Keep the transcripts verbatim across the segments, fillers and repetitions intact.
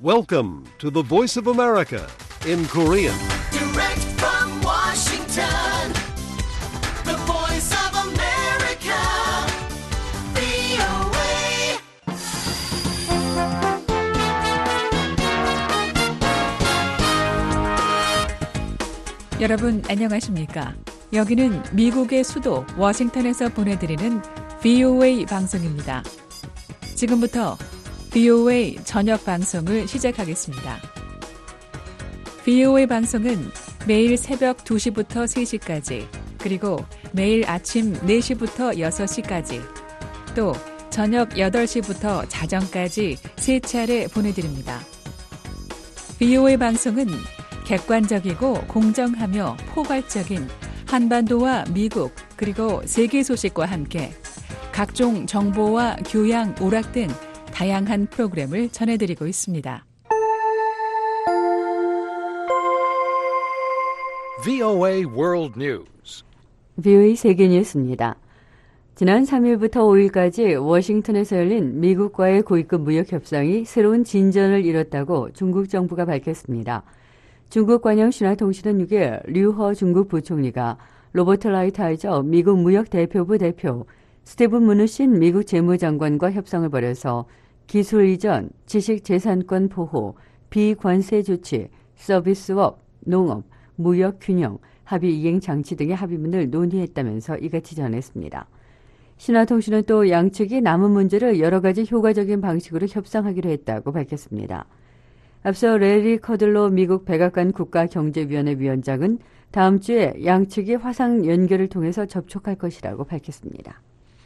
Welcome to the Voice of America in Korean. Direct from Washington, the Voice of America, 브이오에이. 여러분 안녕하십니까? 여기는 미국의 수도 워싱턴에서 보내드리는 브이오에이 방송입니다. 지금부터 브이오에이 저녁 방송을 시작하겠습니다. 브이오에이 방송은 매일 새벽 두 시부터 세 시까지, 그리고 매일 아침 네 시부터 여섯 시까지, 또 저녁 여덟 시부터 자정까지 세 차례 보내드립니다. 브이오에이 방송은 객관적이고 공정하며 포괄적인 한반도와 미국 그리고 세계 소식과 함께 각종 정보와 교양, 오락 등 다양한 프로그램을 전해드리고 있습니다. 브이오에이 World News. 브이오에이 세계 뉴스입니다. 지난 삼 일부터 오 일까지 워싱턴에서 열린 미국과의 고위급 무역 협상이 새로운 진전을 이뤘다고 중국 정부가 밝혔습니다. 중국 관영 신화통신은 육 일 류허 중국 부총리가 로버트 라이트하이저 미국 무역대표부 대표, 스티븐 무누신 미국 재무장관과 협상을 벌여서 기술 이전, 지식재산권 보호, 비관세 조치, 서비스업, 농업, 무역 균형, 합의 이행 장치 등의 합의문을 논의했다면서 이같이 전했습니다. 신화통신은 또 양측이 남은 문제를 여러 가지 효과적인 방식으로 협상하기로 했다고 밝혔습니다. 앞서 레리 커들로 미국 백악관 국가경제위원회 위원장은 다음 주에 양측이 화상 연결을 통해서 접촉할 것이라고 밝혔습니다.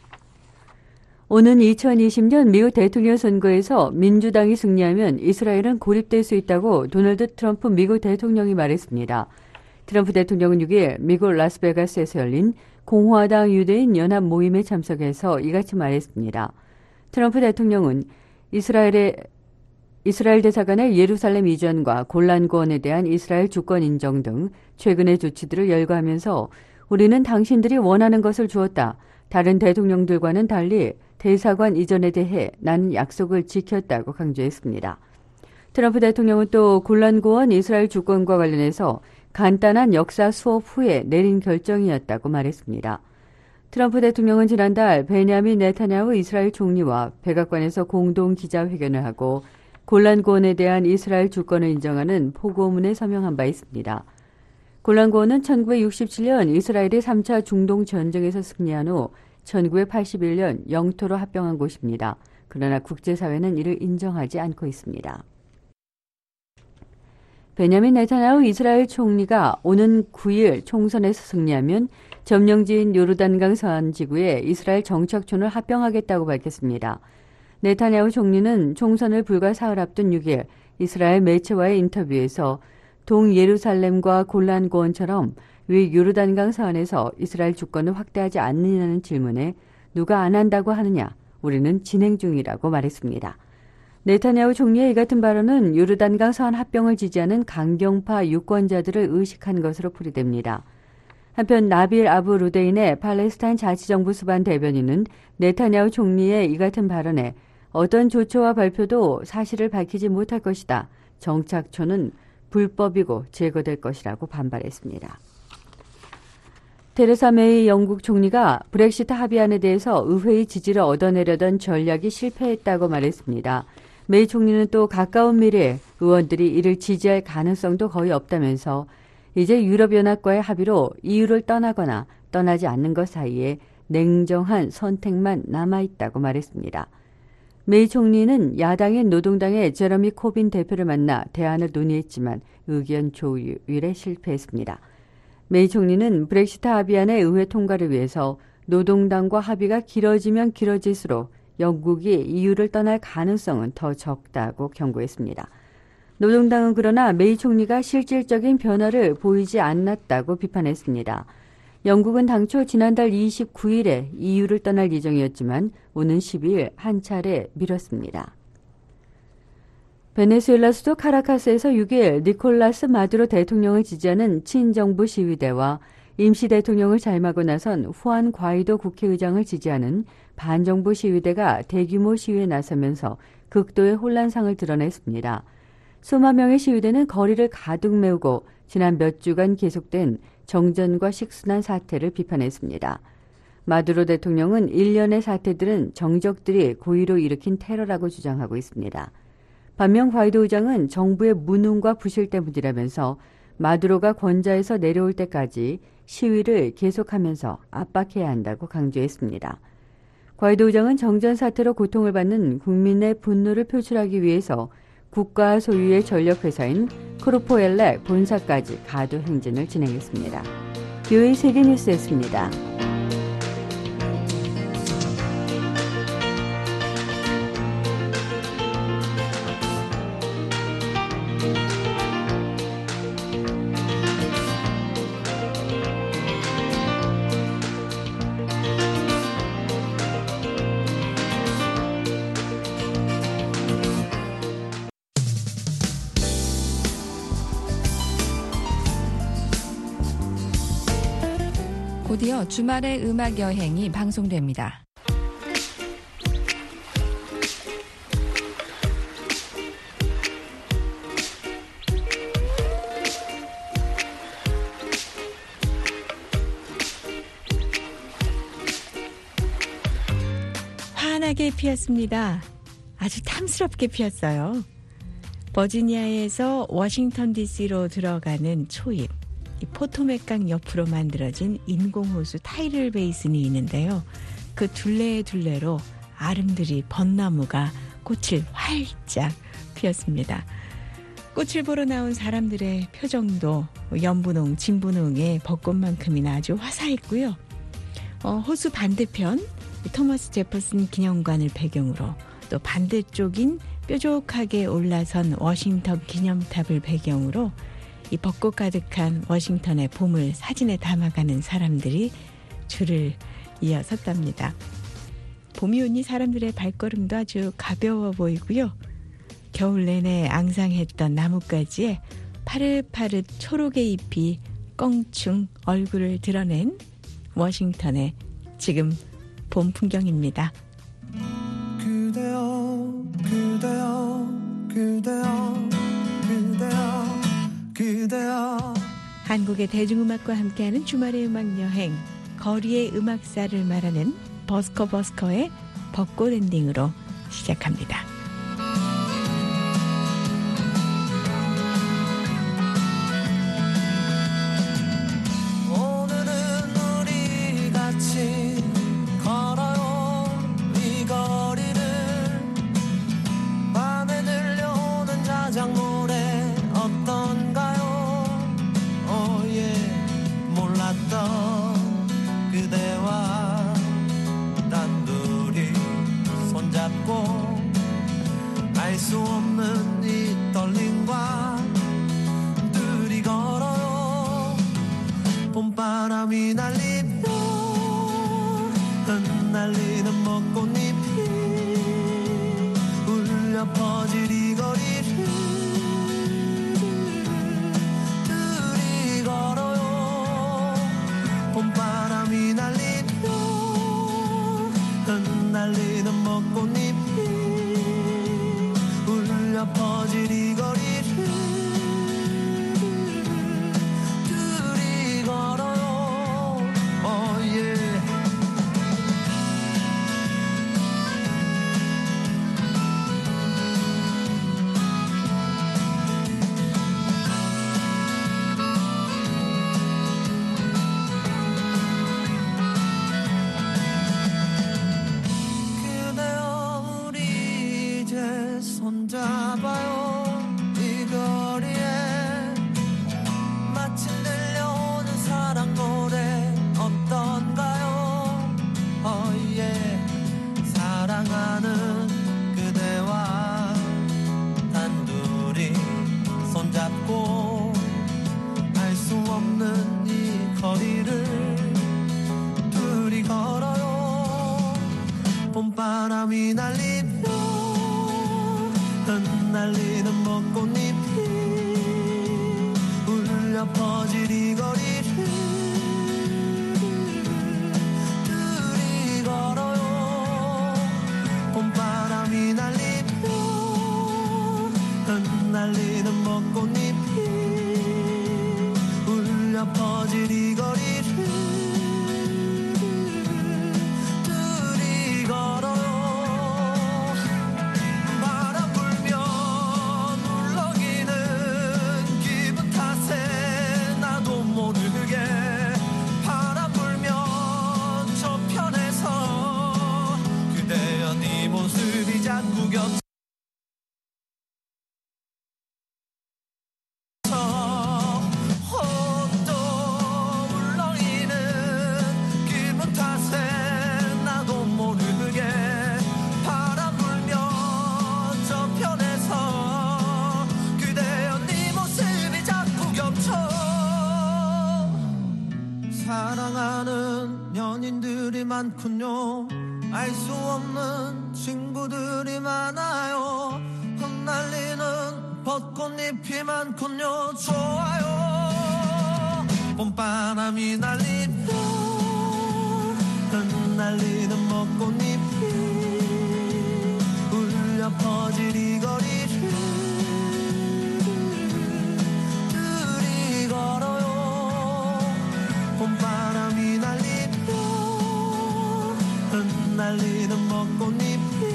오는 이천이십 년 미국 대통령 선거에서 민주당이 승리하면 이스라엘은 고립될 수 있다고 도널드 트럼프 미국 대통령이 말했습니다. 트럼프 대통령은 육 일 미국 라스베가스에서 열린 공화당 유대인 연합 모임에 참석해서 이같이 말했습니다. 트럼프 대통령은 이스라엘의 이스라엘 대사관의 예루살렘 이전과 골란고원에 대한 이스라엘 주권 인정 등 최근의 조치들을 열거하면서 우리는 당신들이 원하는 것을 주었다. 다른 대통령들과는 달리 대사관 이전에 대해 나는 약속을 지켰다고 강조했습니다. 트럼프 대통령은 또 골란고원 이스라엘 주권과 관련해서 간단한 역사 수업 후에 내린 결정이었다고 말했습니다. 트럼프 대통령은 지난달 베냐민 네타냐후 이스라엘 총리와 백악관에서 공동 기자회견을 하고 골란고원에 대한 이스라엘 주권을 인정하는 포고문에 서명한 바 있습니다. 골란고원은 천구백육십칠 년 이스라엘이 삼 차 중동 전쟁에서 승리한 후 천구백팔십일 년 영토로 합병한 곳입니다. 그러나 국제사회는 이를 인정하지 않고 있습니다. 베냐민 네타냐후 이스라엘 총리가 오는 구 일 총선에서 승리하면 점령지인 요르단강 서안 지구에 이스라엘 정착촌을 합병하겠다고 밝혔습니다. 네타냐후 총리는 총선을 불과 사흘 앞둔 육 일 이스라엘 매체와의 인터뷰에서 동예루살렘과 골란고원처럼 왜 요르단강 서안에서 이스라엘 주권을 확대하지 않느냐는 질문에 누가 안 한다고 하느냐, 우리는 진행 중이라고 말했습니다. 네타냐후 총리의 이 같은 발언은 요르단강 서안 합병을 지지하는 강경파 유권자들을 의식한 것으로 풀이됩니다. 한편 나빌 아부 루데인의 팔레스타인 자치정부 수반 대변인은 네타냐후 총리의 이 같은 발언에 어떤 조처와 발표도 사실을 밝히지 못할 것이다. 정착촌은 불법이고 제거될 것이라고 반발했습니다. 테레사 메이 영국 총리가 브렉시트 합의안에 대해서 의회의 지지를 얻어내려던 전략이 실패했다고 말했습니다. 메이 총리는 또 가까운 미래에 의원들이 이를 지지할 가능성도 거의 없다면서 이제 유럽연합과의 합의로 이유를 떠나거나 떠나지 않는 것 사이에 냉정한 선택만 남아있다고 말했습니다. 메이 총리는 야당인 노동당의 제러미 코빈 대표를 만나 대안을 논의했지만 의견 조율에 실패했습니다. 메이 총리는 브렉시트 합의안의 의회 통과를 위해서 노동당과 합의가 길어지면 길어질수록 영국이 이유를 떠날 가능성은 더 적다고 경고했습니다. 노동당은 그러나 메이 총리가 실질적인 변화를 보이지 않았다고 비판했습니다. 영국은 당초 지난달 이십구 일에 이유를 떠날 예정이었지만 오는 십 일 한 차례 미뤘습니다. 베네수엘라 수도 카라카스에서 육 일 니콜라스 마두로 대통령을 지지하는 친정부 시위대와 임시 대통령을 잘마고 나선 후안 과이도 국회의장을 지지하는 반정부 시위대가 대규모 시위에 나서면서 극도의 혼란상을 드러냈습니다. 수만 명의 시위대는 거리를 가득 메우고 지난 몇 주간 계속된 정전과 식순환 사태를 비판했습니다. 마두로 대통령은 일련의 사태들은 정적들이 고의로 일으킨 테러라고 주장하고 있습니다. 반면 과이도 의장은 정부의 무능과 부실 때문이라면서 마두로가 권좌에서 내려올 때까지 시위를 계속하면서 압박해야 한다고 강조했습니다. 과이도 의장은 정전 사태로 고통을 받는 국민의 분노를 표출하기 위해서 국가 소유의 전력회사인 크루포 엘렉 본사까지 가두 행진을 진행했습니다. 비오에이 세계뉴스였습니다. 곧이어 주말의 음악 여행이 방송됩니다. 환하게 피었습니다. 아주 탐스럽게 피었어요. 버지니아에서 워싱턴 디씨로 들어가는 초입. 이 포토맥강 옆으로 만들어진 인공호수 타이를 베이슨이 있는데요. 그 둘레 둘레로 아름드리 벚나무가 꽃을 활짝 피웠습니다. 꽃을 보러 나온 사람들의 표정도 연분홍, 진분홍의 벚꽃만큼이나 아주 화사했고요. 어, 호수 반대편 토마스 제퍼슨 기념관을 배경으로 또 반대쪽인 뾰족하게 올라선 워싱턴 기념탑을 배경으로 이 벚꽃 가득한 워싱턴의 봄을 사진에 담아가는 사람들이 줄을 이어 섰답니다. 봄이 오니 사람들의 발걸음도 아주 가벼워 보이고요. 겨울 내내 앙상했던 나뭇가지에 파릇파릇 초록의 잎이 껑충 얼굴을 드러낸 워싱턴의 지금 봄 풍경입니다. 그대여 그대여 그대여 그대여 그대여 한국의 대중음악과 함께하는 주말의 음악 여행, 거리의 음악사를 말하는 버스커버스커의 벚꽃 엔딩으로 시작합니다. 오늘은 우리 같이 걸어요 이 거리를 밤에 들려오는 자작 노래 어떤가요 오예 몰랐던 그대와 단둘이 손잡고 알 수 없는 이 떨림과 둘이 걸어요 봄바람이 날리며 흩날리는 벚꽃잎이 울려 퍼질 이 거리를 둘이 걸어요 봄바람이 날리며 흩날리는 벚꽃잎이 울려 퍼질 이 거리를 둘이 걸어요 oh yeah. 그대여 우리 이제 손잡아요 이 거리에 마침 들려오는 사랑 노래 어떤가요 oh yeah. 사랑하는 그대와 단둘이 손잡고 알 수 없는 이 거리를 둘이 걸어요 봄바람이 날리며 흩날리는 벚꽃잎이 울려 퍼질 이 거리를 둘이 걸어요 봄바람이 날리며 흩날리는 벚꽃잎이 울려 퍼질 이 거리를 둘이 걸어요. 바람 불면 울렁이는 기분 탓에 나도 모르게 바람 불면 저편에서 그대여 네 모습이 자꾸 겹쳐 사랑하는 연인들이 많군요. 알 수 없는 친구들이 많아요. 흩날리는 벚꽃잎이 많군요. 좋아요. 봄바람이 날리며 흩날리는 벚꽃잎이 울려 퍼질 이 거리를 둘이 걸어요. 봄바람이 날리며 흩날리는 벚꽃잎이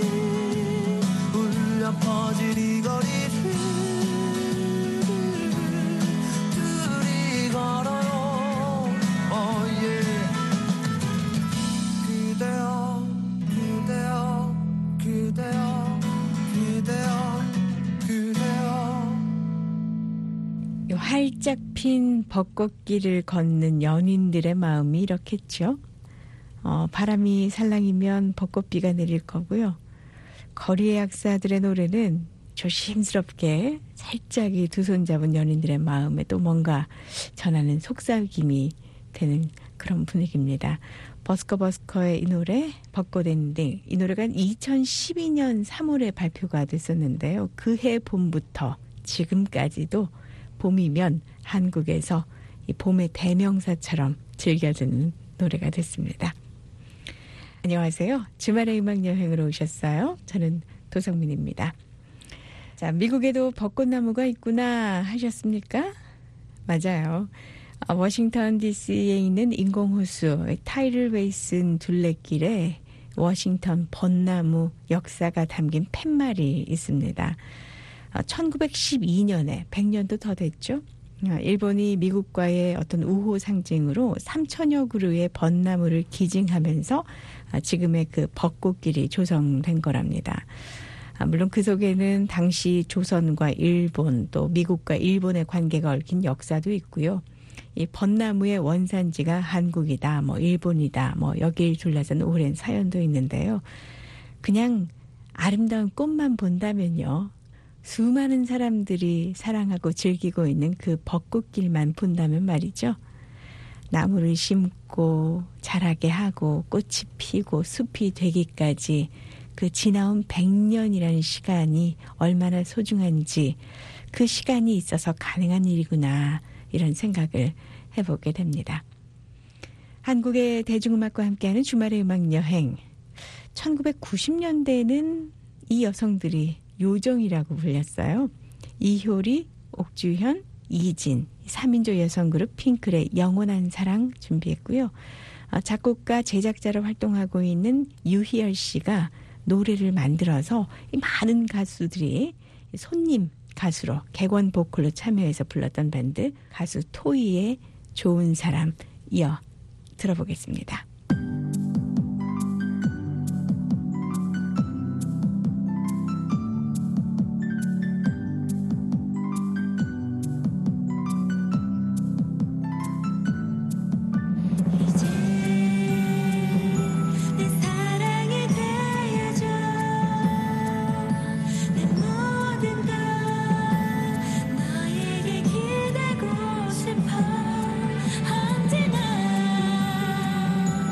울려 퍼질 이 거리를 둘이 걸어요. oh yeah. 그대여 그대여 그대여 그대여 그대여 요 활짝 핀 벚꽃길을 걷는 연인들의 마음이 이렇겠죠. 어, 바람이 살랑이면 벚꽃비가 내릴 거고요. 거리의 약사들의 노래는 조심스럽게 살짝이 두 손 잡은 연인들의 마음에 또 뭔가 전하는 속삭임이 되는 그런 분위기입니다. 버스커버스커의 이 노래 벚꽃 엔딩, 이 노래가 이천십이 년 삼월에 발표가 됐었는데요. 그해 봄부터 지금까지도 봄이면 한국에서 이 봄의 대명사처럼 즐겨지는 노래가 됐습니다. 안녕하세요. 주말의 음악여행으로 오셨어요. 저는 도성민입니다. 자, 미국에도 벚꽃나무가 있구나 하셨습니까? 맞아요. 워싱턴 디씨에 있는 인공호수 타이를 베이슨 둘레길에 워싱턴 벚나무 역사가 담긴 팻말이 있습니다. 천구백십이 년에 백 년도 더 됐죠. 일본이 미국과의 어떤 우호 상징으로 삼천여 그루의 벚나무를 기증하면서 지금의 그 벚꽃길이 조성된 거랍니다. 물론 그 속에는 당시 조선과 일본 또 미국과 일본의 관계가 얽힌 역사도 있고요. 이 벚나무의 원산지가 한국이다, 뭐 일본이다, 뭐 여기를 둘러싼 오랜 사연도 있는데요. 그냥 아름다운 꽃만 본다면요. 수많은 사람들이 사랑하고 즐기고 있는 그 벚꽃길만 본다면 말이죠. 나무를 심고 자라게 하고 꽃이 피고 숲이 되기까지 그 지나온 백 년이라는 시간이 얼마나 소중한지 그 시간이 있어서 가능한 일이구나 이런 생각을 해보게 됩니다. 한국의 대중음악과 함께하는 주말의 음악여행. 천구백구십 년대에는 이 여성들이 요정이라고 불렸어요. 이효리, 옥주현, 이진, 삼 인조 여성그룹 핑클의 영원한 사랑 준비했고요. 작곡가, 제작자로 활동하고 있는 유희열 씨가 노래를 만들어서 많은 가수들이 손님 가수로 객원 보컬로 참여해서 불렀던 밴드 가수 토이의 좋은 사람 이어 들어보겠습니다. 언제나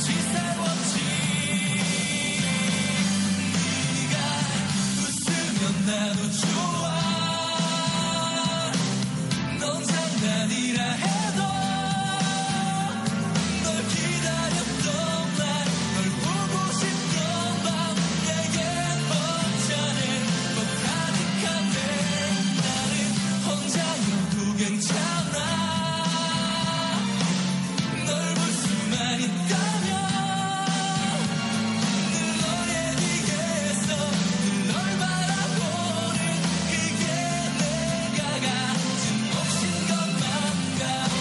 잠시 세웠지 네가 웃으면 나도 좋아 넌 장난이라 해도 널 기다렸던 날 널 보고 싶던 밤 내게 벅차네 꼭 가득한 내 나는 혼자여도 괜찮아 널 볼 수만 있다면 늘 너의 뒤에서 늘 널 바라보는 그게 내가 가진 몫인 것만 같아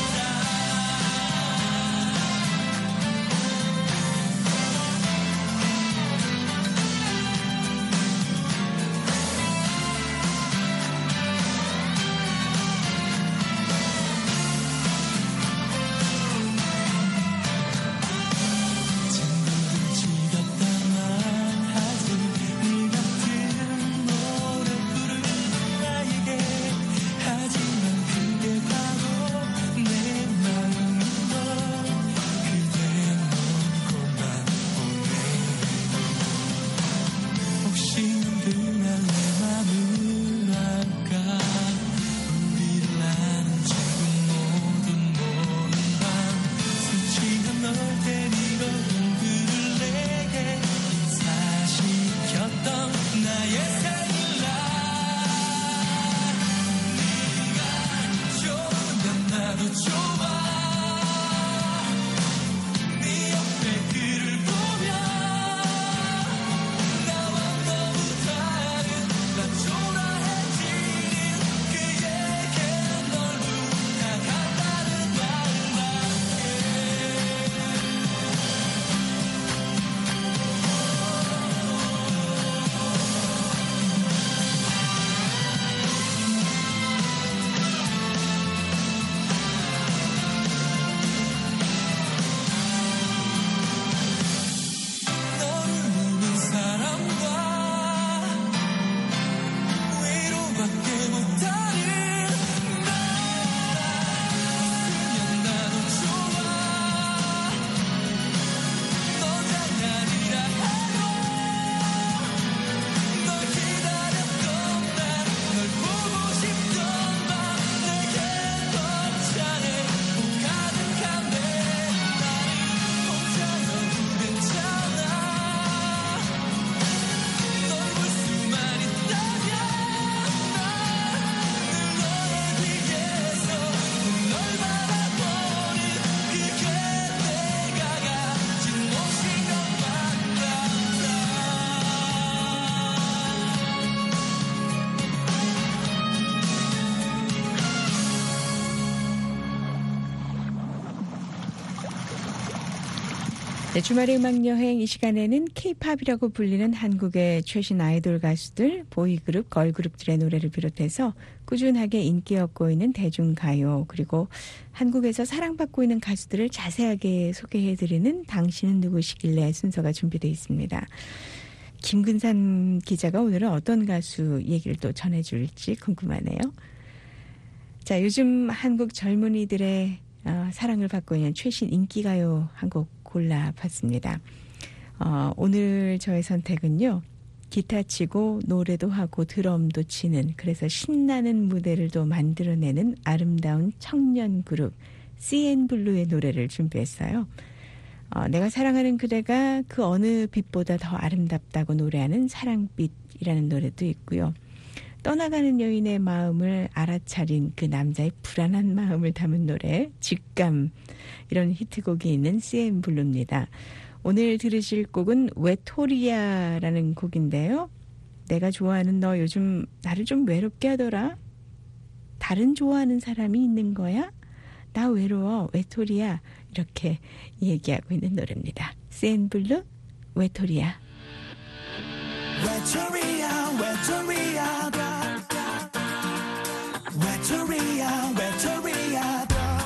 친구들 지겹다만 하지 네 같은 노래 부르는 나에게 하지만 그게 바로 내 마음인걸 그대의 먼 곳만 보내 혹시 그날 내 맘을 알까 우리를 아는 지금 모두 모른 밤 술 취한 널 데리러 동굴을 내게 인사시켰던 나의 생일날 네가 좋으면 나도 좋아 네 옆에 그를 보면 나와 너무 다른 난 초라해지는 그에게 널 부탁한다는 말만 너를 보는 사람과 위로밖에 못하는 나 웃으면 나도 좋아 너 장난이라 해도 널 기다렸던 날 널 보고 싶던 밤 내게 벅차네 꼭 가득한 내 나를 혼자여도 괜찮아 널 볼 수만 있다면 늘 너의 뒤에서 늘 널 바라보는 그게 내가 가진 몫인 것만 같아 네, 주말의 음악여행 이 시간에는 K-팝이라고 불리는 한국의 최신 아이돌 가수들, 보이그룹, 걸그룹들의 노래를 비롯해서 꾸준하게 인기 얻고 있는 대중가요, 그리고 한국에서 사랑받고 있는 가수들을 자세하게 소개해드리는 당신은 누구시길래 순서가 준비되어 있습니다. 김근삼 기자가 오늘은 어떤 가수 얘기를 또 전해줄지 궁금하네요. 자, 요즘 한국 젊은이들의 어, 사랑을 받고 있는 최신 인기가요 한 곡 골라봤습니다. 어, 오늘 저의 선택은요. 기타 치고 노래도 하고 드럼도 치는 그래서 신나는 무대를 또 만들어내는 아름다운 청년 그룹 씨엔블루의 노래를 준비했어요. 어, 내가 사랑하는 그대가 그 어느 빛보다 더 아름답다고 노래하는 사랑빛이라는 노래도 있고요. 떠나가는 여인의 마음을 알아차린 그 남자의 불안한 마음을 담은 노래 직감 이런 히트곡이 있는 씨엔블루입니다. 오늘 들으실 곡은 외톨이야라는 곡인데요. 내가 좋아하는 너 요즘 나를 좀 외롭게 하더라. 다른 좋아하는 사람이 있는 거야? 나 외로워 외톨이야 이렇게 얘기하고 있는 노래입니다. 씨엔블루 외톨이야. 외톨이야 외톨이야 외톨이야 외톨이야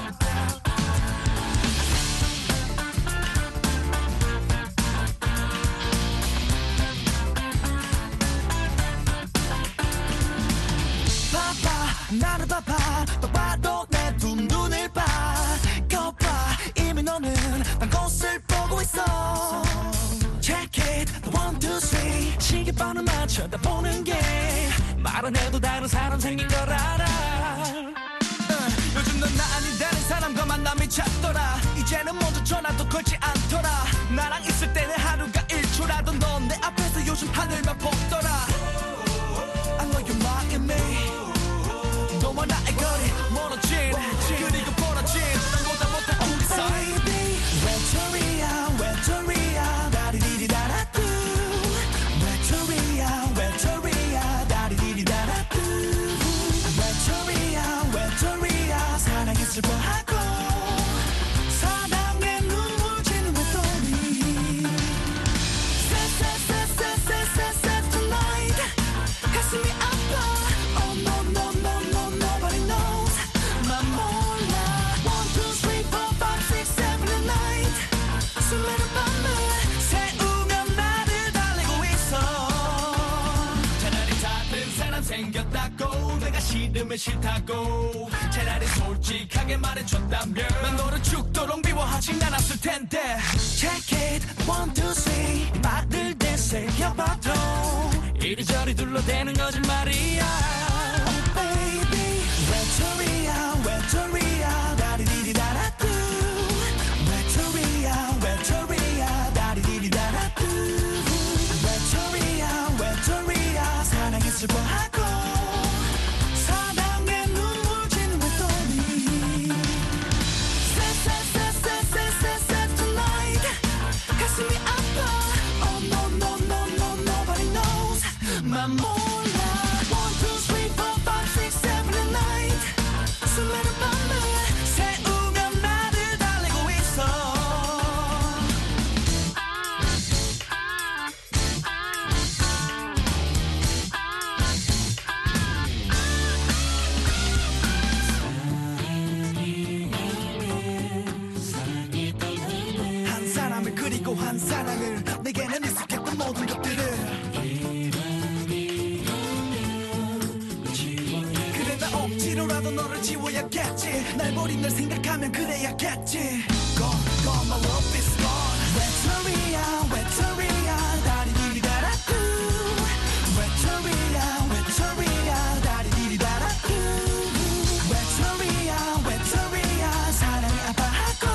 봐봐 나를 봐봐 똑바로 내 두 눈을 봐 거봐 이미 너는 딴 곳을 보고 있어. Check it, one, two, three. 시계번호 맞춰다 보는 게 말 안 해도 다른 사람 생긴 걸 알아. uh, 요즘 넌 나 아니다는 사람과 만남이 잦더라. 이제는 먼저 전화도 걸지 않더라. 나랑 있을 때는 하루가 일 초라도 넌 내 앞에서 요즘 하늘만 보더라. I know you're mocking me. 너와 나의 거리 멀어진 그리고 벌어진 너보다 못한 우리 사이. Baby 외톨이야 외톨이야 다리리리다라뚜. 외톨이야 외톨이야 다리리리다라뚜. 외톨이야 외톨이야 사랑에 슬퍼하고 사랑에 눈물 지는 외톨이. Sad tonight 가슴이 아파. Oh no no no no nobody knows 난 몰라. One two three four five six seven and eight. 수많은 밤을 새우며 나를 달래고 있어. 차라리 다른 사람 생겼다고 내가 싫으면 싫다고 차라리 솔직하게 말해줬다면 난 너를 죽도록 미워하진 않았을 텐데. Check it one two three 말을 되새겨봐도 이리저리 둘러대는 거짓말이야. Oh baby 외톨이야 외톨이야 다리리리다라뚜. 외톨이야 외톨이야 다리리리다라뚜. 외톨이야 외톨이야 사랑에 슬퍼하고 사랑에 눈물 지는 외톨이. Sad tonight 가슴이 아파. Oh no no no no nobody knows 난 몰라. One two three four five six seven and eight. 수많은 밤을 새우며 나를 달래고 있어. 한 사람을 그리고 한 사랑을 내게는 익숙했던 모든 것들을 그래 나 억지로라도 너를 지워야겠지. 날 버린 널 생각하면 그래야겠지. Gone, gone, my love is gone. 외톨이야 외톨이야 다리리리다라뚜. 외톨이야 외톨이야 다리리리다라뚜. 외톨이야 외톨이야 사랑에 아파하고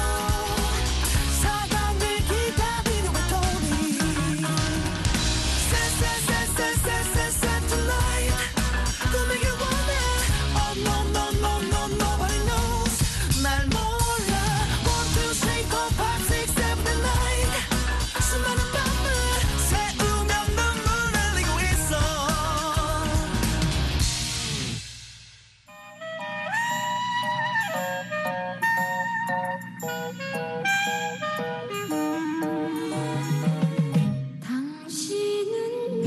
사랑을 기다리는 외톨이. Sad, sad, sad, sad, sad, sad tonight 꿈이길 원해. Oh no no no no nobody knows 날 몰라. One two three four five six seven and eight. 수많은 밤을 새우며 눈물 흘리고 있어. 당신은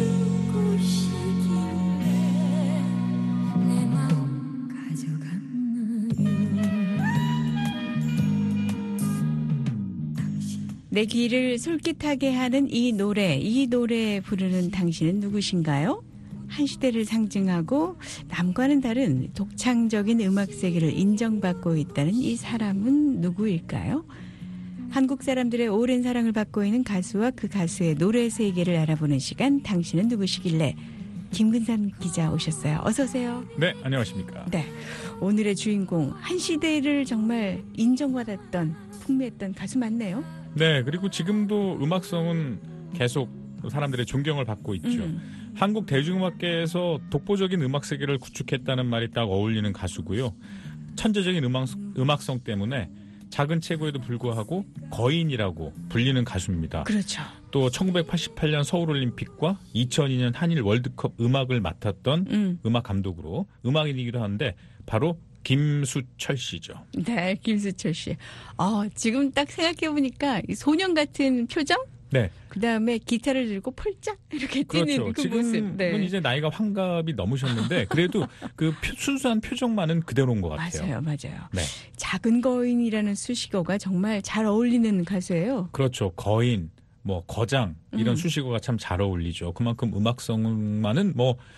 누구시길래 내 마음 가져갔나요? 내 귀를 솔깃하게 하는 이 노래, 이 노래 부르는 당신은 누구신가요? 한 시대를 상징하고 남과는 다른 독창적인 음악 세계를 인정받고 있다는 이 사람은 누구일까요? 한국 사람들의 오랜 사랑을 받고 있는 가수와 그 가수의 노래 세계를 알아보는 시간, 당신은 누구시길래. 김근삼 기자 오셨어요. 어서 오세요. 네, 안녕하십니까. 네, 오늘의 주인공, 한 시대를 정말 인정받았던, 풍미했던 가수 맞네요. 네, 그리고 지금도 음악성은 계속 사람들의 존경을 받고 있죠. 음. 한국 대중음악계에서 독보적인 음악 세계를 구축했다는 말이 딱 어울리는 가수고요. 천재적인 음악, 음악성 때문에 작은 체구에도 불구하고 거인이라고 불리는 가수입니다. 그렇죠. 또 천구백팔십팔 년 서울올림픽과 이천이 년 한일 월드컵 음악을 맡았던 음. 음악 감독으로 음악인이기도 한데 바로 김수철 씨죠. 네, 김수철 씨. 어, 지금 딱 생각해보니까 이 소년 같은 표정? 네. 그 다음에 기타를 들고 폴짝 이렇게 뛰는 그렇죠. 그 지금은 모습. 네. 이제 나이가 환갑이 넘으셨는데 그래도 그 표, 순수한 표정만은 그대로인 것 같아요. 맞아요, 맞아요. 네. 작은 거인이라는 수식어가 정말 잘 어울리는 가수예요. 그렇죠. 거인, 뭐 거장 이런 음. 수식어가 참 잘 어울리죠. 그만큼 음악성만은 뭐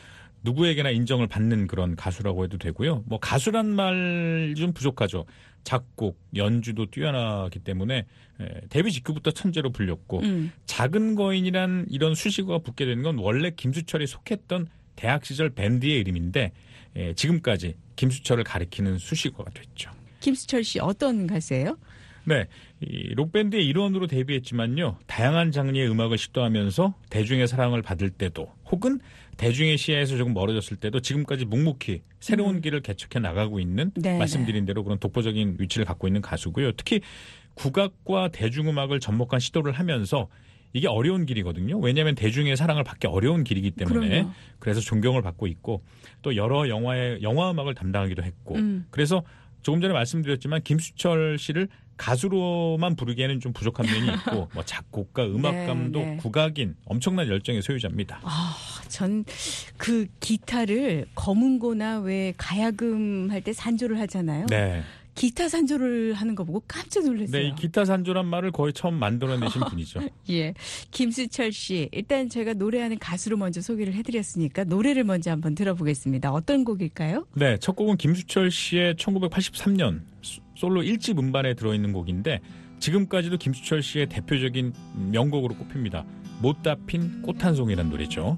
누구에게나 인정을 받는 그런 가수라고 해도 되고요. 뭐 가수란 말 좀 부족하죠. 작곡, 연주도 뛰어나기 때문에 데뷔 직후부터 천재로 불렸고 음. 작은 거인이란 이런 수식어가 붙게 되는 건 원래 김수철이 속했던 대학 시절 밴드의 이름인데 지금까지 김수철을 가리키는 수식어가 됐죠. 김수철 씨 어떤 가수예요? 네, 이 록밴드의 일원으로 데뷔했지만요. 다양한 장르의 음악을 시도하면서 대중의 사랑을 받을 때도 혹은 대중의 시야에서 조금 멀어졌을 때도 지금까지 묵묵히 새로운 음. 길을 개척해 나가고 있는 네네. 말씀드린 대로 그런 독보적인 위치를 갖고 있는 가수고요. 특히 국악과 대중음악을 접목한 시도를 하면서 이게 어려운 길이거든요. 왜냐하면 대중의 사랑을 받기 어려운 길이기 때문에 그럼요. 그래서 존경을 받고 있고 또 여러 영화의 영화 음악을 담당하기도 했고 음. 그래서 조금 전에 말씀드렸지만 김수철 씨를 가수로만 부르기에는 좀 부족한 면이 있고 뭐 작곡가, 음악 감독, 네, 네. 국악인 엄청난 열정의 소유자입니다. 아, 전 그 기타를 검은고나 왜 가야금 할 때 산조를 하잖아요. 네. 기타 산조를 하는 거 보고 깜짝 놀랐어요. 네, 이 기타 산조란 말을 거의 처음 만들어내신 분이죠. 예, 김수철 씨. 일단 제가 노래하는 가수로 먼저 소개를 해드렸으니까 노래를 먼저 한번 들어보겠습니다. 어떤 곡일까요? 네, 첫 곡은 김수철 씨의 천구백팔십삼 년 솔로 일 집 음반에 들어있는 곡인데 지금까지도 김수철 씨의 대표적인 명곡으로 꼽힙니다. 못다 핀 꽃 한 송이라는 노래죠.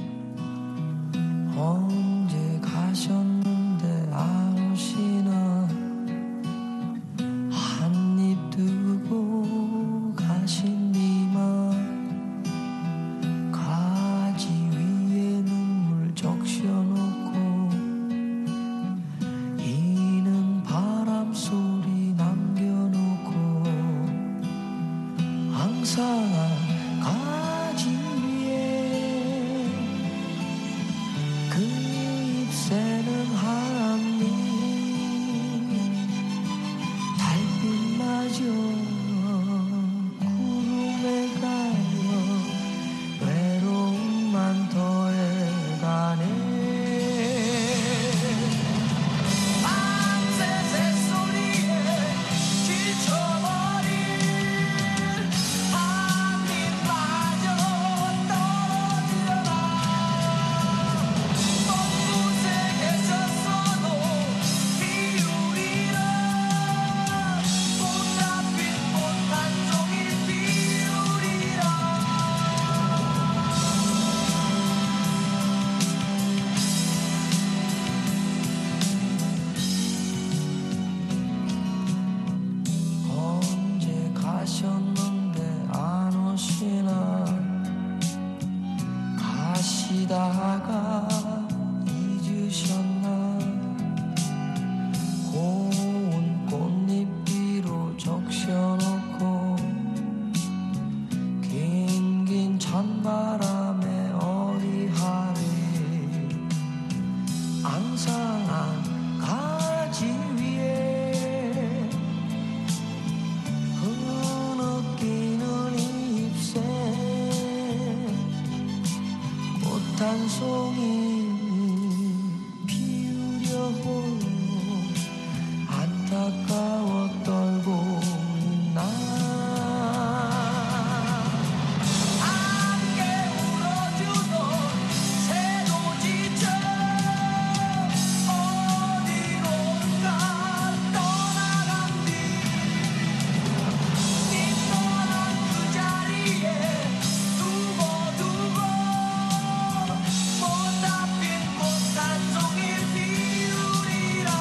언제 가셨는데 안 오시나 한입 두고 가신디만 가지 위에 눈물 적셔놓고 이는 바람 소리 남겨놓고 항상 가지 위에 그 잎새는 한잎 달빛마저 구름에 가려 외로움만 더해가네 밤새 새소리에 지쳐버린 한잎마저 떨어지려나 벚꽃에 계셨어도 비우리라 꽃다 핀 꽃 한 송이 비우리라 언제 가셨는데 안 오시나 가시다가 잊으셨나 고운 꽃잎비로 적셔놓고 긴긴 찬바람에 어리하리 앙상한 가지 위에 흐느끼는 잎새 꽃 한 송이 피우려 홀로 안타까워 떨고 있나 함께 울어주던 새도 지쳐 어디론가 떠나간디 네 떠난 그 자리에 두고두고 못다 핀 꽃 한 송이 피우리라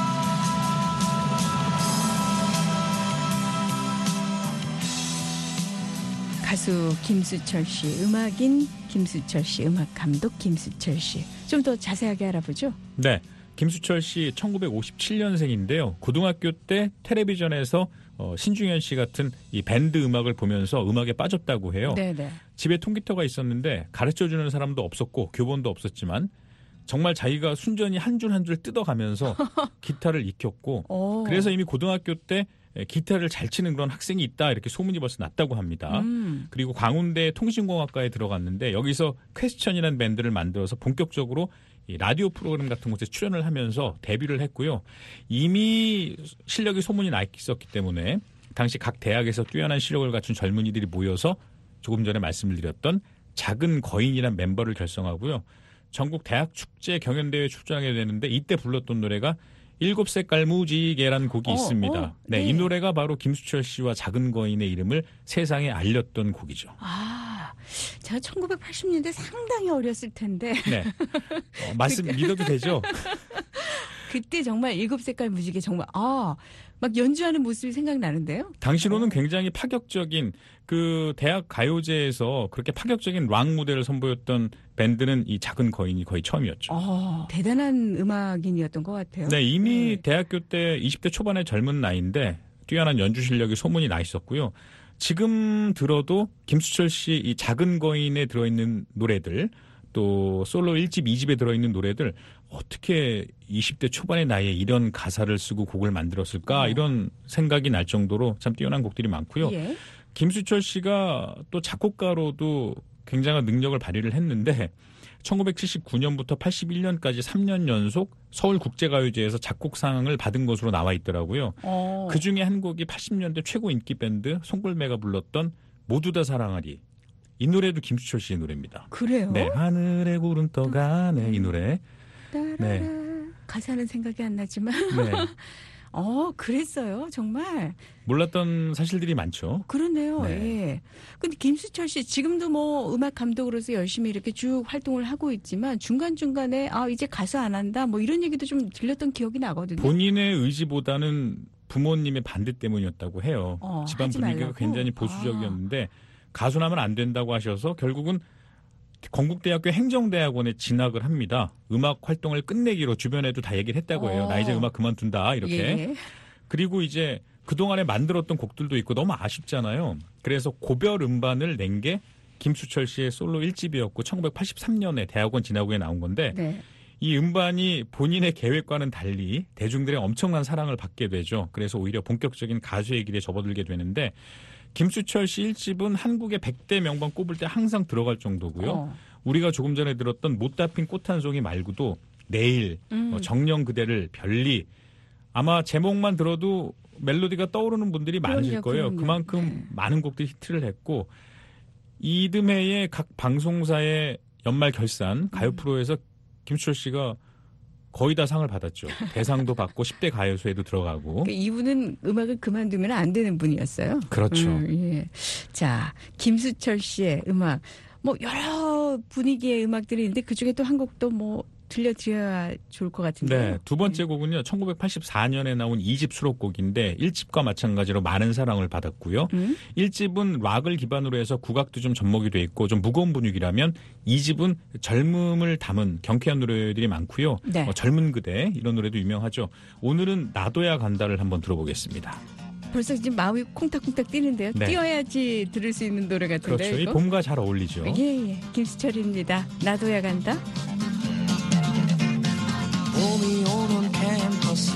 가수 김수철 씨, 음악인 김수철 씨, 음악 감독 김수철 씨. 좀 더 자세하게 알아보죠. 네, 김수철 씨 천구백오십칠 년생인데요. 고등학교 때 텔레비전에서 어, 신중현 씨 같은 이 밴드 음악을 보면서 음악에 빠졌다고 해요. 네네. 집에 통기타가 있었는데 가르쳐주는 사람도 없었고 교본도 없었지만 정말 자기가 순전히 한 줄 한 줄 뜯어가면서 기타를 익혔고 오. 그래서 이미 고등학교 때 기타를 잘 치는 그런 학생이 있다 이렇게 소문이 벌써 났다고 합니다. 음. 그리고 광운대 통신공학과에 들어갔는데 여기서 퀘스천이라는 밴드를 만들어서 본격적으로 이 라디오 프로그램 같은 곳에 출연을 하면서 데뷔를 했고요. 이미 실력이 소문이 나 있었기 때문에 당시 각 대학에서 뛰어난 실력을 갖춘 젊은이들이 모여서 조금 전에 말씀을 드렸던 작은 거인이란 멤버를 결성하고요. 전국 대학 축제 경연대회 출전하게 되는데 이때 불렀던 노래가 일곱 색깔 무지개라는 곡이 어, 있습니다. 어, 네, 네. 이 노래가 바로 김수철 씨와 작은 거인의 이름을 세상에 알렸던 곡이죠. 아, 제가 천구백팔십 년대 상당히 어렸을 텐데 네, 어, 말씀 믿어도 되죠? 그때 정말 일곱 색깔 무지개 정말 아, 막 연주하는 모습이 생각나는데요. 당시로는 굉장히 파격적인 그 대학 가요제에서 그렇게 파격적인 락 무대를 선보였던 밴드는 이 작은 거인이 거의 처음이었죠. 어, 대단한 음악인이었던 것 같아요. 네, 이미 네. 대학교 때 이십 대 초반의 젊은 나이인데 뛰어난 연주 실력이 소문이 나 있었고요. 지금 들어도 김수철 씨 이 작은 거인에 들어있는 노래들 또 솔로 일 집, 이 집에 들어있는 노래들 어떻게 이십 대 초반의 나이에 이런 가사를 쓰고 곡을 만들었을까 어. 이런 생각이 날 정도로 참 뛰어난 곡들이 많고요. 예. 김수철 씨가 또 작곡가로도 굉장한 능력을 발휘를 했는데 천구백칠십구 년부터 팔십일 년까지 삼 년 연속 서울국제가요제에서 작곡상을 받은 것으로 나와 있더라고요. 어. 그중에 한 곡이 팔십 년대 최고 인기 밴드 송골매가 불렀던 모두 다 사랑하리. 이 노래도 김수철 씨의 노래입니다. 그래요? 네, 하늘에 구름 떠가네 이 노래. 따라라. 네. 가사는 생각이 안 나지만 네, 어, 그랬어요. 정말. 몰랐던 사실들이 많죠. 그러네요. 네. 예. 근데 김수철 씨 지금도 뭐 음악 감독으로서 열심히 이렇게 쭉 활동을 하고 있지만 중간중간에 아, 이제 가수 안 한다 뭐 이런 얘기도 좀 들렸던 기억이 나거든요. 본인의 의지보다는 부모님의 반대 때문이었다고 해요. 어, 집안 하지 분위기가 말라고? 굉장히 보수적이었는데 가수나면 안 된다고 하셔서 결국은 건국대학교 행정대학원에 진학을 합니다. 음악 활동을 끝내기로 주변에도 다 얘기를 했다고 해요. 어. 나 이제 음악 그만둔다 이렇게. 예. 그리고 이제 그동안에 만들었던 곡들도 있고 너무 아쉽잖아요. 그래서 고별 음반을 낸 게 김수철 씨의 솔로 일 집이었고 천구백팔십삼 년에 대학원 진학 후에 나온 건데 네. 이 음반이 본인의 계획과는 달리 대중들의 엄청난 사랑을 받게 되죠. 그래서 오히려 본격적인 가수의 길에 접어들게 되는데 김수철 씨 일 집은 한국의 백 대 명반 꼽을 때 항상 들어갈 정도고요. 어. 우리가 조금 전에 들었던 못다 핀 꽃 한 송이 말고도 내일, 음. 어, 정령 그대를, 별리 아마 제목만 들어도 멜로디가 떠오르는 분들이 많으실 그럼요, 거예요. 그럼요. 그만큼 네. 많은 곡들이 히트를 했고 이듬해에 각 방송사의 연말 결산 가요 프로에서 김수철 씨가 거의 다 상을 받았죠. 대상도 받고 십 대 가요수에도 들어가고. 그러니까 이분은 음악을 그만두면 안 되는 분이었어요. 그렇죠. 음, 예. 자, 김수철 씨의 음악, 뭐 여러 분위기의 음악들이 있는데 그 중에 또 한 곡도 뭐 들려드려야 좋을 것 같은데요. 네, 두 번째 곡은요. 천구백팔십사 년에 나온 이 집 수록곡인데 일 집과 마찬가지로 많은 사랑을 받았고요. 음? 일 집은 락을 기반으로 해서 국악도 좀 접목이 돼 있고 좀 무거운 분위기라면 이 집은 젊음을 담은 경쾌한 노래들이 많고요. 네. 어, 젊은 그대 이런 노래도 유명하죠. 오늘은 나도야 간다를 한번 들어보겠습니다. 벌써 지금 마음이 콩닥콩닥 뛰는데요. 네. 뛰어야지 들을 수 있는 노래 같은데. 그렇죠. 이 이거? 봄과 잘 어울리죠. 예, 예. 김수철입니다. 나도야 간다. 봄이 오는 캠퍼스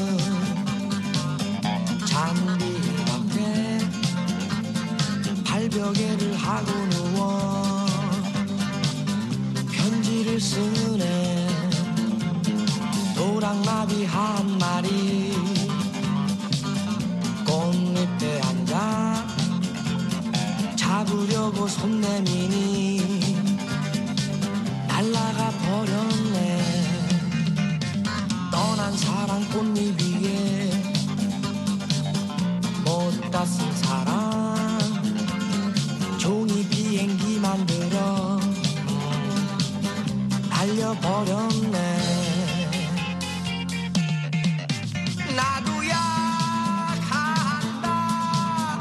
잔디밭에 발베개를 하고 누워 편지를 쓰네 도랑나비 한 마리 꽃잎에 앉아 잡으려고 손 내미니 날아가 버렸네 떠난 사랑 꽃잎 위에 못다 쓴 사랑 종이 비행기 만들어 날려버렸네 나도야 간다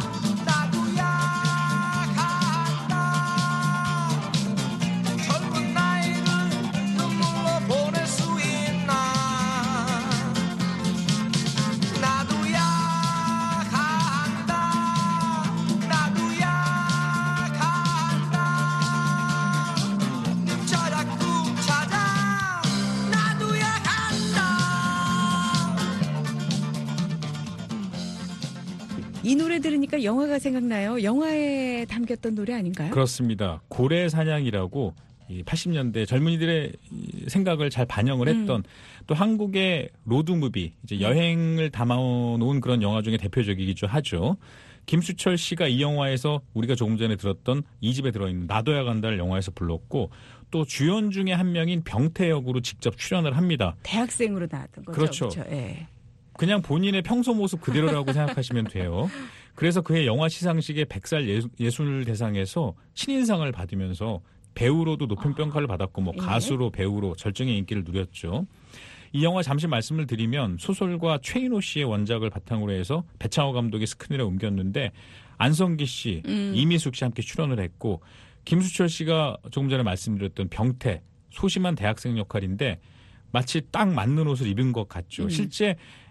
나도야 간다 젊은 나이를 눈물로 보낼 수 있나 나도야 간다 나도야 간다 늦자락 꾹 찾아 나도야 간다 이 노래 들으니까 영화가 생각나요. 영화에 담겼던 노래 아닌가요? 그렇습니다. 고래사냥이라고 이 팔십 년대 젊은이들의 이 생각을 잘 반영을 했던 또 한국의 로드무비, 이제 여행을 담아놓은 그런 영화 중에 대표적이기도 하죠. 김수철 씨가 이 영화에서 우리가 조금 전에 들었던 이 집에 들어있는 나도야 간다를 영화에서 불렀고 또 주연 중에 한 명인 병태 역으로 직접 출연을 합니다. 대학생으로 나왔던 거죠. 그렇죠. 그렇죠. 예. 그냥 본인의 평소 모습 그대로라고 생각하시면 돼요. 그래서 그의 영화 시상식에 백살 예술대상에서 신인상을 받으면서 배우로도 높은 평가를 받았고 뭐 예. 가수로 배우로 절정의 인기를 누렸죠. 이 영화 잠시 말씀을 드리면 소설과 최인호 씨의 원작을 바탕으로 해서 배창호 감독이 스크린에 옮겼는데 안성기 씨, 음. 이미숙 씨 함께 출연을 했고 김수철 씨가 조금 전에 말씀드렸던 병태, 소심한 대학생 역할인데 마치 딱 맞는 옷을 입은 것 같죠. 음. 실제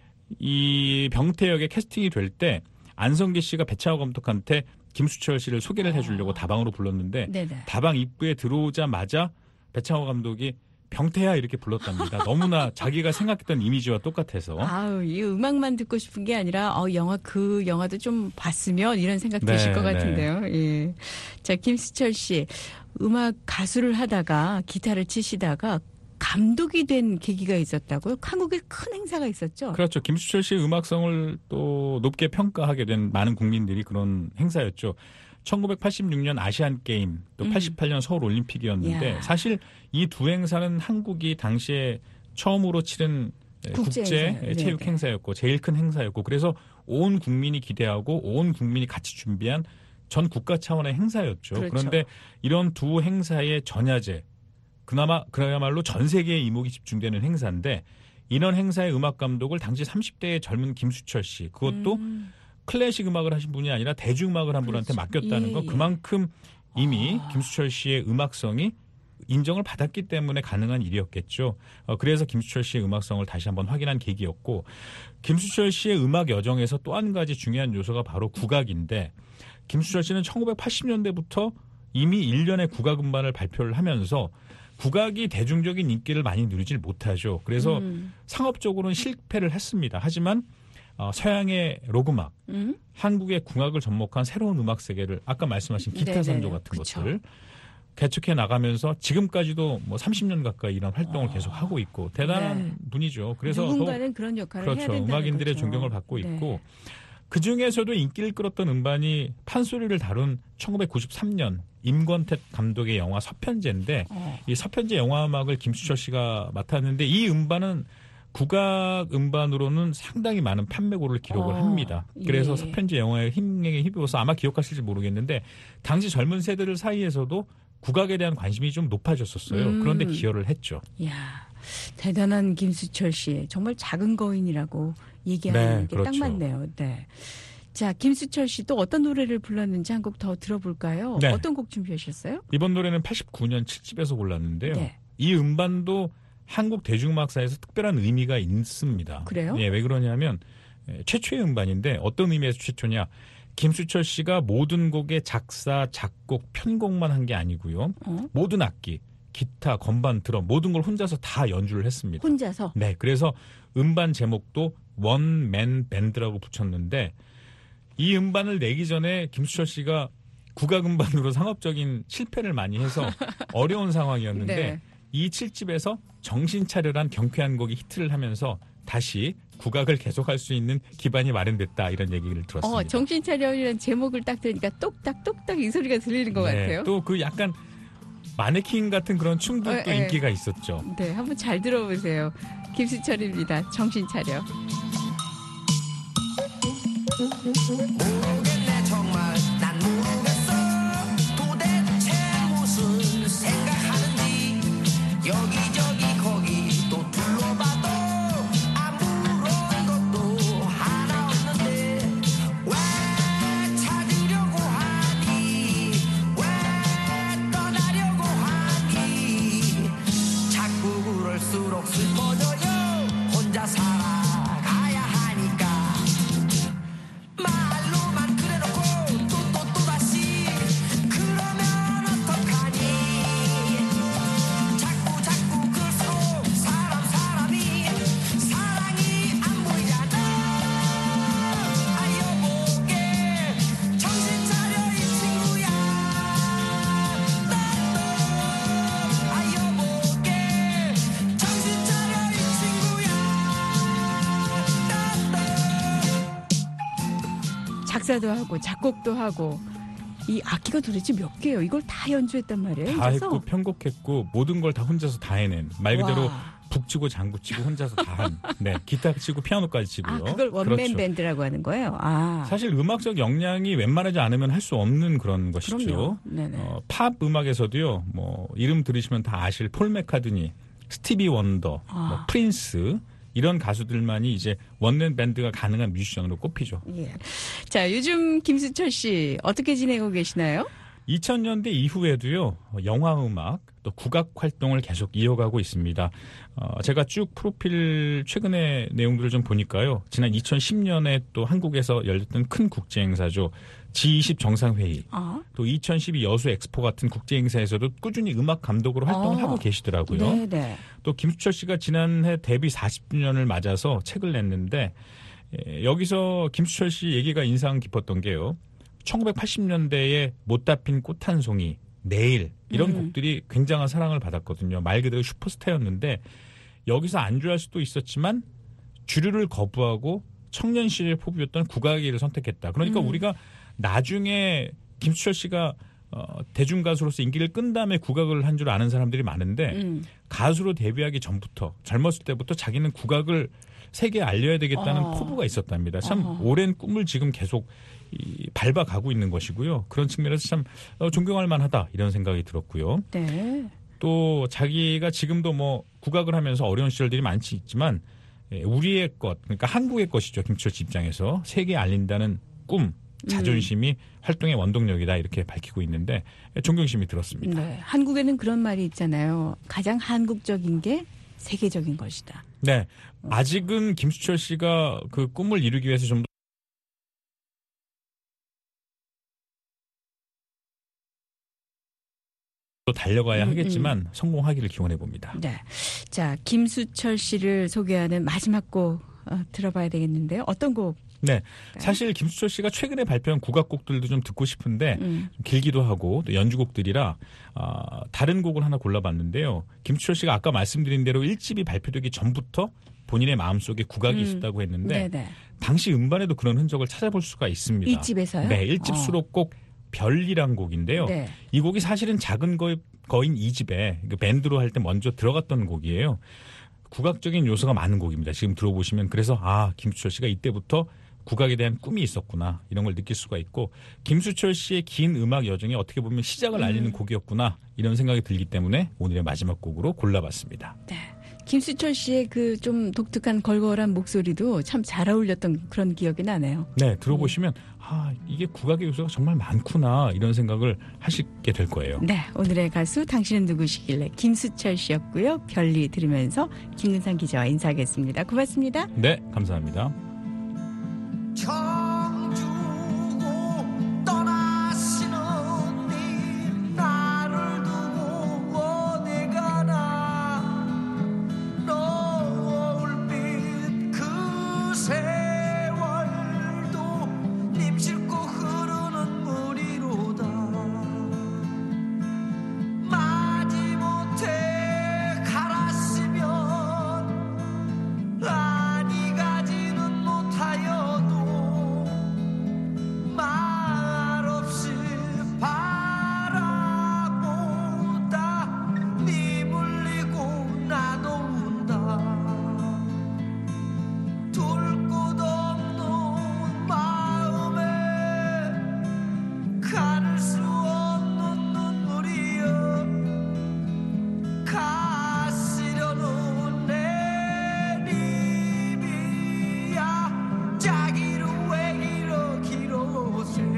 이 병태 역에 캐스팅이 될 때 안성기 씨가 배창호 감독한테 김수철 씨를 소개를 해주려고 다방으로 불렀는데 네네. 다방 입구에 들어오자마자 배창호 감독이 병태야 이렇게 불렀답니다. 너무나 자기가 생각했던 이미지와 똑같아서. 아우, 이 음악만 듣고 싶은 게 아니라 어 영화 그 영화도 좀 봤으면 이런 생각 네, 드실 것 네. 같은데요. 예. 자, 김수철 씨 음악 가수를 하다가 기타를 치시다가 감독이 된 계기가 있었다고요? 한국에 큰 행사가 있었죠. 그렇죠. 김수철 씨의 음악성을 또 높게 평가하게 된 많은 국민들이 그런 행사였죠. 천구백팔십육 년 아시안 게임, 또 음. 팔십팔 년 서울 올림픽이었는데 야. 사실 이 두 행사는 한국이 당시에 처음으로 치른 국제 국제 행사예요. 체육 네네. 행사였고 제일 큰 행사였고 그래서 온 국민이 기대하고 온 국민이 같이 준비한 전 국가 차원의 행사였죠. 그렇죠. 그런데 이런 두 행사의 전야제, 그나마 그야말로 전 세계의 이목이 집중되는 행사인데 이런 행사의 음악 감독을 당시 삼십 대의 젊은 김수철 씨, 그것도 음. 클래식 음악을 하신 분이 아니라 대중음악을 한 분한테 그렇죠. 맡겼다는 예, 건 예. 그만큼 이미 김수철 씨의 음악성이 인정을 받았기 때문에 가능한 일이었겠죠. 어, 그래서 김수철 씨의 음악성을 다시 한번 확인한 계기였고 김수철 씨의 음악 여정에서 또 한 가지 중요한 요소가 바로 국악인데 김수철 씨는 천구백팔십 년대부터 이미 일련의 국악 음반을 발표를 하면서 국악이 대중적인 인기를 많이 누리질 못하죠. 그래서 음. 상업적으로는 실패를 했습니다. 하지만 어, 서양의 록음악, 음? 한국의 궁악을 접목한 새로운 음악 세계를 아까 말씀하신 기타 네네, 선조 같은 그쵸. 것들을 개척해 나가면서 지금까지도 뭐 삼십 년 가까이 이런 활동을 계속 하고 있고 대단한 네. 분이죠. 그래서 누군가는 그런 역할을 해야 그렇죠. 된다는 음악인들의 거죠. 존경을 받고 네. 있고 그 중에서도 인기를 끌었던 음반이 판소리를 다룬 천구백구십삼 년 임권택 감독의 영화 서편제인데 어. 이 서편제 영화 음악을 김수철 씨가 맡았는데 이 음반은 국악 음반으로는 상당히 많은 판매고를 기록을 어, 합니다. 그래서 예. 서편제 영화의 힘에 힘입어서 아마 기억하실지 모르겠는데 당시 젊은 세대들 사이에서도 국악에 대한 관심이 좀 높아졌었어요. 음. 그런데 기여를 했죠. 이야, 대단한 김수철 씨. 정말 작은 거인이라고 얘기하는 네, 게 딱 그렇죠. 맞네요. 네. 자, 김수철 씨 또 어떤 노래를 불렀는지 한 곡 더 들어볼까요? 네. 어떤 곡 준비하셨어요? 이번 노래는 팔십구 년 칠 집에서 골랐는데요. 네. 이 음반도 한국 대중음악사에서 특별한 의미가 있습니다. 그래요? 예, 왜 그러냐면 예, 최초의 음반인데 어떤 의미에서 최초냐. 김수철 씨가 모든 곡의 작사, 작곡, 편곡만 한 게 아니고요. 어? 모든 악기, 기타, 건반, 드럼 모든 걸 혼자서 다 연주를 했습니다. 혼자서? 네, 그래서 음반 제목도 원맨 밴드라고 붙였는데 이 음반을 내기 전에 김수철 씨가 국악 음반으로 상업적인 실패를 많이 해서 어려운 상황이었는데 네. 이 칠 집에서 정신 차려란 경쾌한 곡이 히트를 하면서 다시 국악을 계속할 수 있는 기반이 마련됐다 이런 얘기를 들었습니다. 어, 정신 차려이라는 제목을 딱 들으니까 똑딱 똑딱 이 소리가 들리는 것 같아요. 또 그 약간 마네킹 같은 그런 춤도 어, 또 예. 인기가 있었죠. 네, 한번 잘 들어보세요. 김수철입니다. 정신 차려. 모르겠네 정말 난 모르겠어 도대체 무슨 생각하는지 여기저기 거기 또 둘러봐도 아무런 것도 하나 없는데 왜 찾으려고 하니 왜 떠나려고 하니 자꾸 그럴수록 슬퍼져요 혼자 살아가야 하니까 말로만 작사도 하고 작곡도 하고 이 악기가 도대체 몇 개예요? 이걸 다 연주했단 말이에요. 다 혼자서? 했고 편곡했고 모든 걸 다 혼자서 다 해낸 말 그대로 와. 북치고 장구치고 혼자서 다 한. 네, 기타 치고 피아노까지 치고요. 아, 그걸 원맨 그렇죠. 밴드라고 하는 거예요. 아, 사실 음악적 역량이 웬만하지 않으면 할 수 없는 그런 것이죠. 그럼요. 네네. 어, 팝 음악에서도요. 뭐 이름 들으시면 다 아실 폴 맥카드니, 스티비 원더, 아. 뭐 프린스 이런 가수들만이 이제 원맨 밴드가 가능한 뮤지션으로 꼽히죠. 예. 자, 요즘 김수철 씨 어떻게 지내고 계시나요? 이천 년대 이후에도요, 영화 음악, 또 국악 활동을 계속 이어가고 있습니다. 어, 제가 쭉 프로필 최근의 내용들을 좀 보니까요, 지난 이천십 년에 또 한국에서 열렸던 큰 국제행사죠. 지 이십 정상회의, 아, 또 이천십이 여수 엑스포 같은 국제행사에서도 꾸준히 음악 감독으로 활동을 아. 하고 계시더라고요. 네네. 또 김수철 씨가 지난해 데뷔 사십 주년을 맞아서 책을 냈는데, 에, 여기서 김수철 씨 얘기가 인상 깊었던 게요. 천구백팔십 년대에 못다 핀 꽃 한 송이, 내일 이런 음. 곡들이 굉장한 사랑을 받았거든요. 말 그대로 슈퍼스타였는데 여기서 안주할 수도 있었지만 주류를 거부하고 청년 시절에 포부였던 국악의 길을 선택했다. 그러니까 음. 우리가 나중에 김수철 씨가 어, 대중 가수로서 인기를 끈 다음에 국악을 한 줄 아는 사람들이 많은데 음. 가수로 데뷔하기 전부터 젊었을 때부터 자기는 국악을 세계에 알려야 되겠다는 어. 포부가 있었답니다. 참 어허. 오랜 꿈을 지금 계속 이, 밟아가고 있는 것이고요. 그런 측면에서 참 어, 존경할 만하다 이런 생각이 들었고요. 네. 또 자기가 지금도 뭐 국악을 하면서 어려운 시절들이 많지 있지만 예, 우리의 것, 그러니까 한국의 것이죠. 김수철 씨 입장에서 세계에 알린다는 꿈, 자존심이 음. 활동의 원동력이다 이렇게 밝히고 있는데 존경심이 들었습니다. 네. 한국에는 그런 말이 있잖아요. 가장 한국적인 게 세계적인 것이다. 네, 아직은 김수철 씨가 그 꿈을 이루기 위해서 좀 더 달려가야 음, 하겠지만 성공하기를 기원해 봅니다. 네. 자, 김수철 씨를 소개하는 마지막 곡 어, 들어봐야 되겠는데요. 어떤 곡? 네, 사실 김수철 씨가 최근에 발표한 국악곡들도 좀 듣고 싶은데 음. 좀 길기도 하고 또 연주곡들이라 아, 다른 곡을 하나 골라봤는데요. 김수철 씨가 아까 말씀드린 대로 일 집이 발표되기 전부터 본인의 마음속에 국악이 음. 있었다고 했는데 네네. 당시 음반에도 그런 흔적을 찾아볼 수가 있습니다. 일 집에서요? 네, 일 집 어. 수록곡 별이란 곡인데요. 네. 이 곡이 사실은 작은 거, 거인 이 집에 그 밴드로 할 때 먼저 들어갔던 곡이에요. 국악적인 요소가 많은 곡입니다. 지금 들어보시면 그래서 아 김수철 씨가 이때부터 국악에 대한 꿈이 있었구나 이런 걸 느낄 수가 있고 김수철 씨의 긴 음악 여정에 어떻게 보면 시작을 알리는 음. 곡이었구나 이런 생각이 들기 때문에 오늘의 마지막 곡으로 골라봤습니다. 네. 김수철 씨의 그 좀 독특한 걸걸한 목소리도 참 잘 어울렸던 그런 기억이 나네요. 네, 들어보시면 아 이게 국악의 요소가 정말 많구나 이런 생각을 하시게 될 거예요. 네, 오늘의 가수 당신은 누구시길래 김수철 씨였고요. 별리 들으면서 김근상 기자와 인사하겠습니다. 고맙습니다. 네, 감사합니다. 청주고 떠나시는 님 나를 두고 어디 가나 노을빛 그 세월도 님 싣고 흐르는 물이로다 마지못해 갈았으면 아니 가지는 못하여도 말없이 바라보다 니 물리고 나도 운다 둘 곳 없는 마음에 가릴 수 없는 눈물이여 가시려는 내님이야 자기를 왜 길어 길어세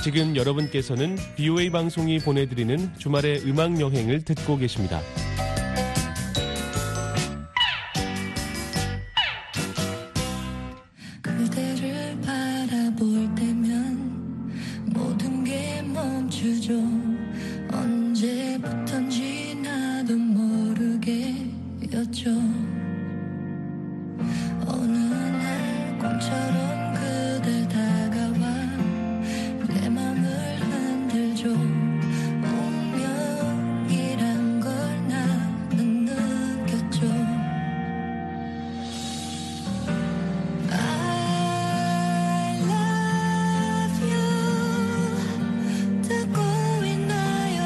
지금 여러분께서는 비오에이 방송이 보내드리는 주말의 음악 여행을 듣고 계십니다. 그대를 바라볼 때면 모든 게 멈추죠. 언제부턴지 나도 모르게였죠. 어느 날 꿈처럼 그대 다가와 내 맘을 흔들죠. 운명이란 걸 나는 느꼈죠. I love you 듣고 있나요?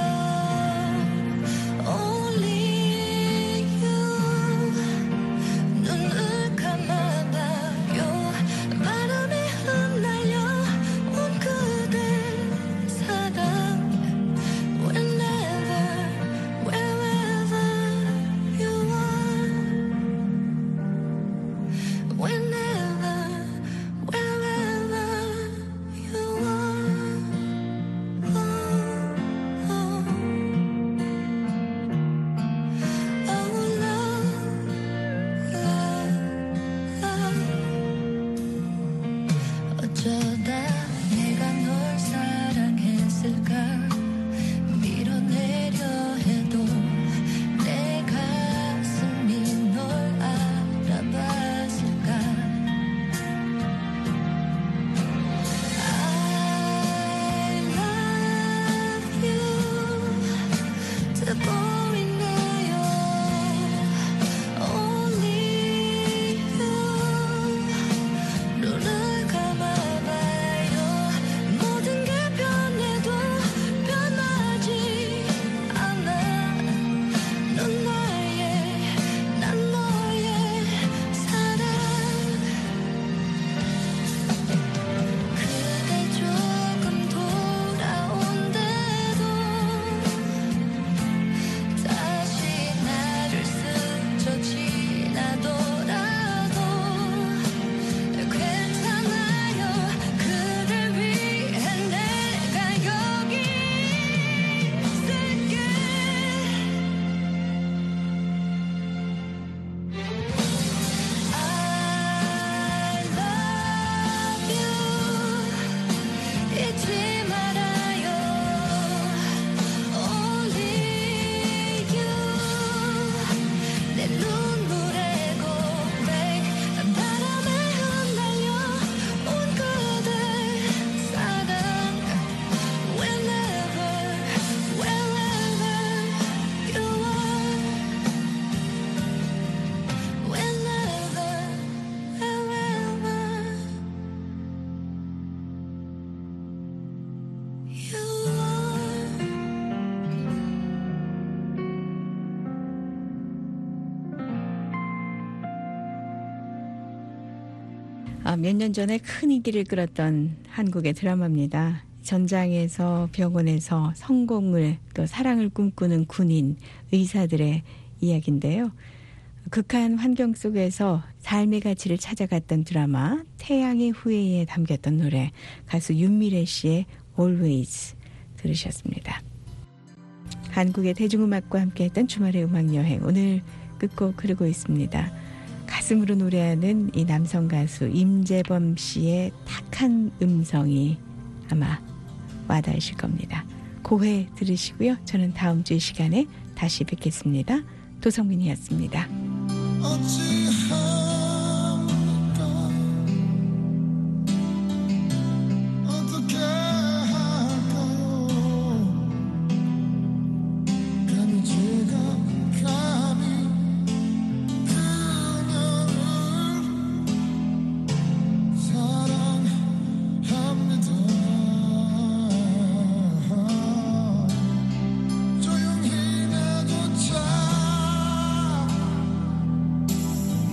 Only you 눈을 감아봐요. 바람에 흩날려 온 그대 사랑 Whenever, wherever you are Whenever, wherever you are oh, oh. Oh, love, love, love 어쩌다 내가 널 사랑했을까 밀어내려 해도 내 가슴이 널 알아봤을까 I love you 듣고 있나요? Only you 눈을 감아봐요. 모든 게 변해도 변하지 않아. 넌 나의 난 너의 사랑 그대 조금 돌아온대도 다시 나를 스쳐 지나더라도 괜찮아요. 그댈 위해 내가 여기 있을게. I love you 잊지 말아요. Only you 내 눈물의 고백 바람에 흩날려 온 그대 사랑 Whenever, wherever you are Whenever, wherever you are 아, 몇 년 전에 큰 인기를 끌었던 한국의 드라마입니다. 전장에서 병원에서 성공을 또 사랑을 꿈꾸는 군인, 의사들의 이야기인데요. 극한 환경 속에서 삶의 가치를 찾아갔던 드라마 태양의 후예에 담겼던 노래 가수 윤미래 씨의 Always 들으셨습니다. 한국의 대중음악과 함께했던 주말의 음악여행 오늘 끝곡 흐르고 있습니다. 가슴으로 노래하는 이 남성 가수 임재범 씨의 탁한 음성이 아마 와닿으실 겁니다. 고해 들으시고요. 저는 다음 주 이 시간에 다시 뵙겠습니다. 도성민이었습니다. 어찌합니까 어떻게 할까요 감히 제가 감히 그녀를 사랑합니다 조용히 내도 참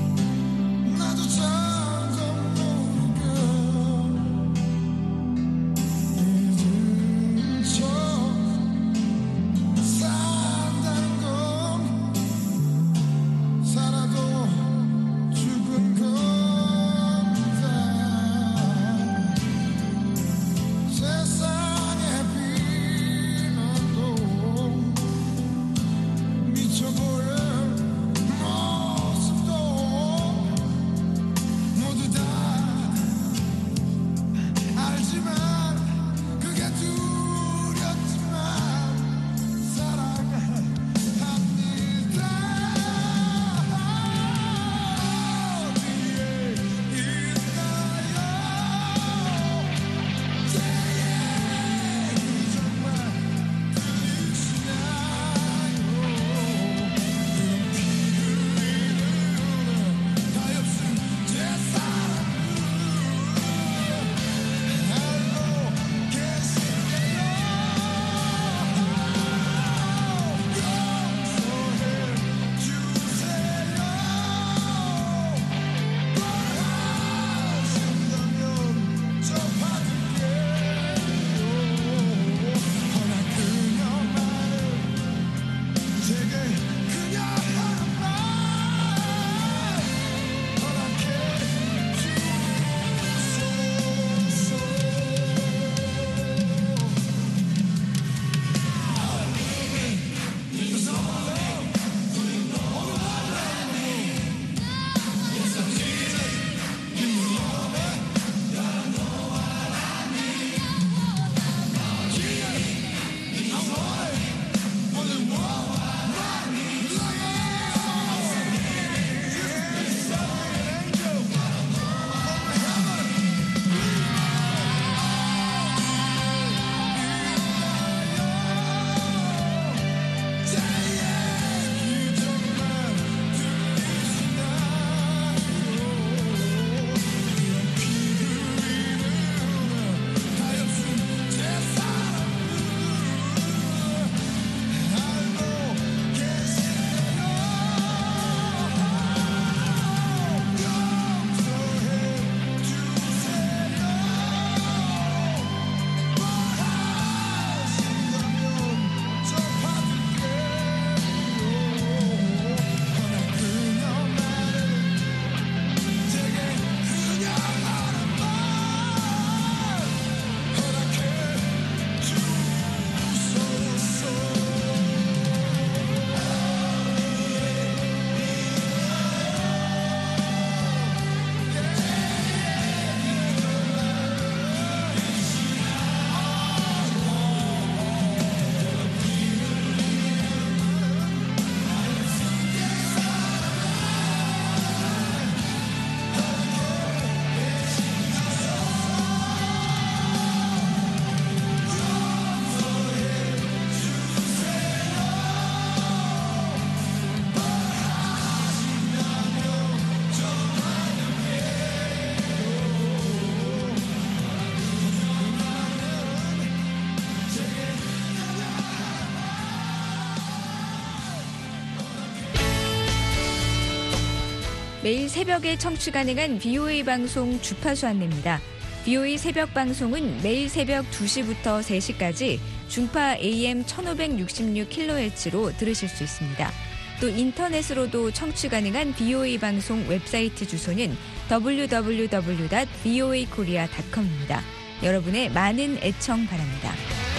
매일 새벽에 청취 가능한 비오에이 방송 주파수 안내입니다. 비오에이 새벽 방송은 매일 새벽 두 시부터 세 시까지 중파 에이엠 천오백육십육 킬로헤르츠로 들으실 수 있습니다. 또 인터넷으로도 청취 가능한 비오에이 방송 웹사이트 주소는 더블유 더블유 더블유 닷 비오에이 코리아 닷 컴입니다. 여러분의 많은 애청 바랍니다.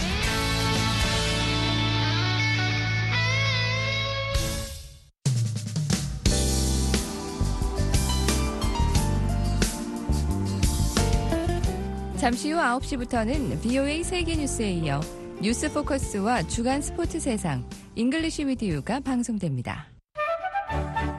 잠시 후 아홉 시부터는 비오에이 세계뉴스에 이어 뉴스 포커스와 주간 스포츠 세상, 잉글리시 위드 유가 방송됩니다.